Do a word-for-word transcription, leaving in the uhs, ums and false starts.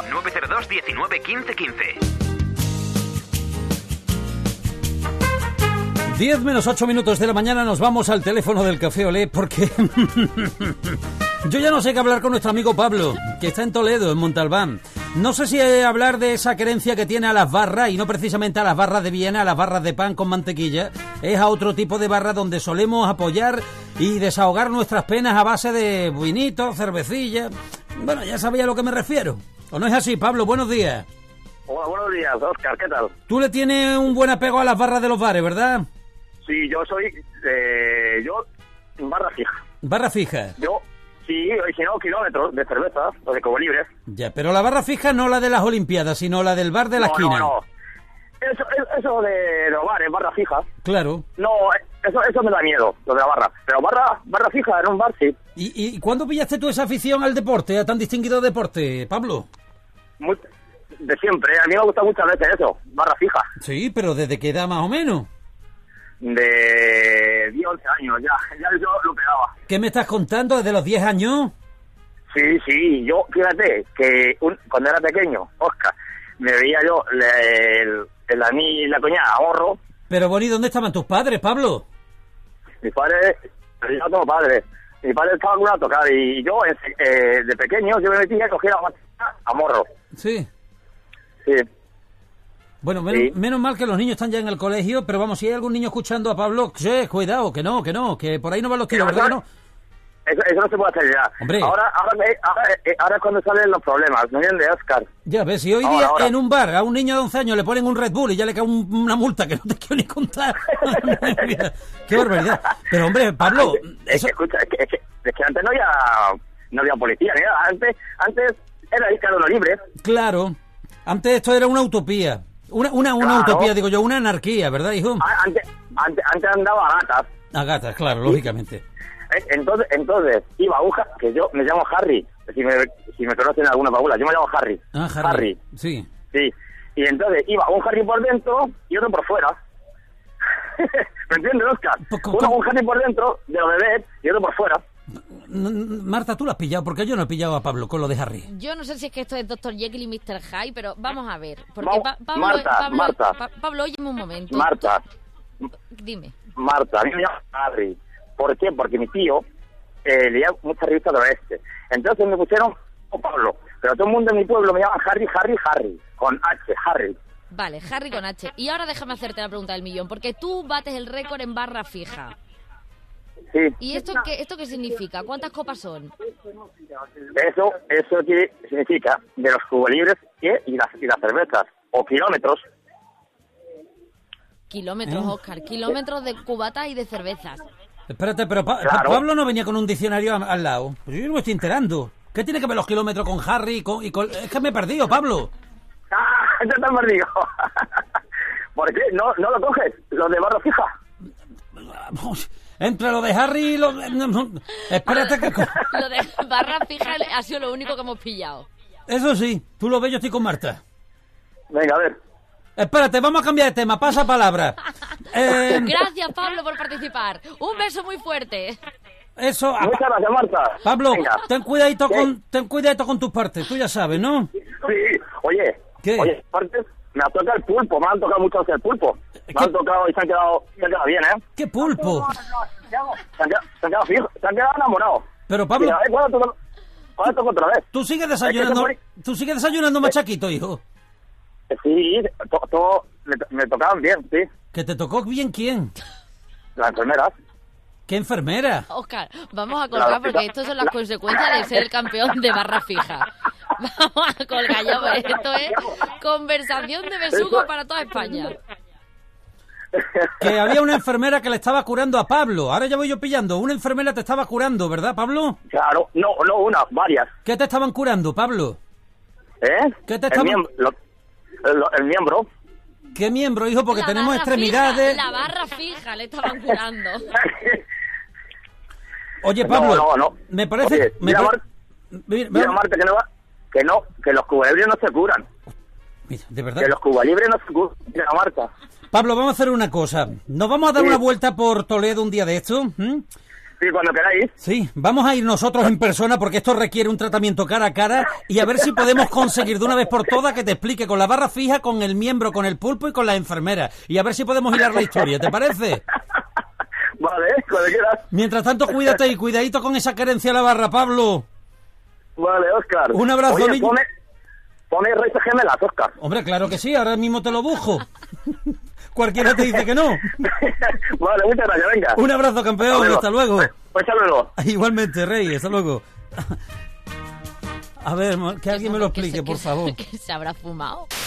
nueve cero dos diecinueve quince quince. diez menos ocho minutos de la mañana nos vamos al teléfono del Café Olé porque yo ya no sé qué hablar con nuestro amigo Pablo, que está en Toledo, en Montalbán. No sé si hablar de esa querencia que tiene a las barras, y no precisamente a las barras de Viena, a las barras de pan con mantequilla, es a otro tipo de barra donde solemos apoyar y desahogar nuestras penas a base de vinito, cervecilla. Bueno, ya sabía a lo que me refiero. ¿O no es así, Pablo? Buenos días. Hola, buenos días, Óscar, ¿qué tal? Tú le tienes un buen apego a las barras de los bares, ¿verdad? Sí, yo soy, eh, yo, barra fija. Barra fija. Yo, sí, y si no, kilómetros de cerveza, o de Cuba Libre. Ya, pero la barra fija no la de las Olimpiadas, sino la del bar de la no, esquina. No, no, eso, eso de los bares, barra fija. Claro. No, eso eso me da miedo, lo de la barra. Pero barra barra fija en un bar, sí. ¿Y, y cuándo pillaste tú esa afición al deporte, a tan distinguido deporte, Pablo? Muy, de siempre, a mí me gusta muchas veces eso, barra fija. Sí, pero ¿desde qué edad más o menos? De diez, once años, ya, ya yo lo pegaba. ¿Qué me estás contando? ¿Desde los diez años? Sí, sí, yo, fíjate, que un, cuando era pequeño, Óscar, me veía yo le, el, el, a mí la coñada, ahorro. Pero bueno, ¿y dónde estaban tus padres, Pablo? Mi padre, yo no tengo padre, mi padre estaba con una tocada y yo, eh, de pequeño, yo me metía y cogía la máquina a morro. Sí. Sí. Bueno, men sí. menos mal que los niños están ya en el colegio, pero vamos, si hay algún niño escuchando a Pablo, che, cuidado, que no, que no, que por ahí no van los tiros, ¿verdad que no? Eso, eso no se puede hacer ya. Hombre. Ahora, ahora, ahora, ahora es cuando salen los problemas, ¿me entiendes, Óscar? Ya ves, si hoy ahora, día ahora. en un bar a un niño de once años le ponen un Red Bull y ya le cae un, una multa que no te quiero ni contar. ¡Qué barbaridad! Pero hombre, Pablo... Es eso... que, escucha, es que, es, que, es que antes no había, no había policía, ni nada. Antes, antes era ir cada uno libre. Claro. Antes esto era una utopía. Una, una, una claro. utopía, digo yo, una anarquía, ¿verdad, hijo? Antes, antes, antes andaba a gatas. A gatas, claro, lógicamente. Entonces, entonces iba a un que yo me llamo Harry, si me, si me conocen alguna paula, yo me llamo Harry. Ah, Harry. Harry. Sí. Sí. Y entonces iba un Harry por dentro y otro por fuera. ¿Me entiendes, Óscar? Uno un Harry por dentro de los bebés y otro por fuera. Marta, tú lo has pillado, porque yo no he pillado a Pablo con lo de Harry. Yo no sé si es que esto es doctor Jekyll y mister Hyde, pero vamos a ver. Porque no, pa Pablo, Marta, Pablo, Marta. Pa Pablo, óyeme un momento. Marta. Dime. Marta, a mí me llama Harry. ¿Por qué? Porque mi tío eh, leía muchas revistas del oeste. Entonces me pusieron oh, Pablo. Pero todo el mundo en mi pueblo me llama Harry, Harry, Harry. Con H, Harry. Vale, Harry con H. Y ahora déjame hacerte la pregunta del millón, porque tú bates el récord en barra fija. Sí. ¿Y esto qué, esto qué significa? ¿Cuántas copas son? Eso, eso que significa de los cubos libres y, y, las, y las cervezas. O kilómetros. Kilómetros, Óscar. Kilómetros de cubatas y de cervezas. Espérate, pero pa claro. Pablo no venía con un diccionario al, al lado. Pues yo no me estoy enterando. ¿Qué tiene que ver los kilómetros con Harry y con, y con... Es que me he perdido, Pablo. ¡Ah! Ya te has perdido. ¿Por qué? ¿No, no lo coges? ¿Los de barra fija? Entre lo de Harry y lo de... Espérate que... Lo de barra fija ha sido lo único que hemos pillado. Eso sí, tú lo ves, yo estoy con Marta. Venga, a ver. Espérate, vamos a cambiar de tema, pasa palabra. Eh... Gracias, Pablo, por participar. Un beso muy fuerte. Eso... Muchas gracias, Marta. Pablo, venga. ten cuidadito con, ten cuidadito con tus partes, tú ya sabes, ¿no? Sí, oye. ¿Qué? Oye, partes, me ha tocado el pulpo, me han tocado mucho hacia el pulpo. Me ¿Qué? han tocado y se han quedado, se han quedado bien, ¿eh? ¿Qué pulpo? Se han quedado, se han quedado fijos, se han quedado enamorados. Pero Pablo... Mira, ¿cuándo toco, ¿cuándo toco otra vez? Tú sigues desayunando... Es que se Tú sigues desayunando machaquito, hijo. Sí, todo, todo me, me tocaban bien, sí. ¿Que te tocó bien quién? Las enfermeras. ¿Qué enfermera? Óscar, vamos a colgar porque estas son las consecuencias de ser el campeón de barra fija. Vamos a colgar ya, pues esto es conversación de besugo para toda España. Que había una enfermera que le estaba curando a Pablo. Ahora ya voy yo pillando. Una enfermera te estaba curando, ¿verdad, Pablo? Claro, no, no una, varias. ¿Qué te estaban curando, Pablo? ¿Eh? ¿Qué te el, estaban... miembro, lo, el, el miembro. ¿Qué miembro, hijo? Porque la tenemos barra extremidades... Fija, la barra fija le estaban curando. Oye, Pablo, no, no, no. me parece... Oye, me mira, pare... Mar... mira, mira Marta, que no, va... que no, que los cubalibres no se curan. Mira, de verdad. Que los cubalibres no se curan, mira, Marta. Pablo, vamos a hacer una cosa. Nos vamos a dar sí. una vuelta por Toledo un día de estos. ¿Mm? Sí, cuando queráis. Sí, vamos a ir nosotros en persona porque esto requiere un tratamiento cara a cara y a ver si podemos conseguir de una vez por todas que te explique con la barra fija, con el miembro, con el pulpo y con la enfermera. Y a ver si podemos hilar la historia, ¿te parece? Vale, cuando quieras. Mientras tanto, cuídate y cuidadito con esa querencia a la barra, Pablo. Vale, Óscar. Un abrazo, Oye, niño. Pone, pone raíces gemelas, Óscar. Hombre, claro que sí, ahora mismo te lo busco. Cualquiera te dice que no. Vale, muchas gracias, venga. Un abrazo, campeón, hasta luego. Pues hasta luego. Igualmente, Rey, hasta luego. A ver, que alguien me lo explique, que se, por favor. Que se habrá fumado.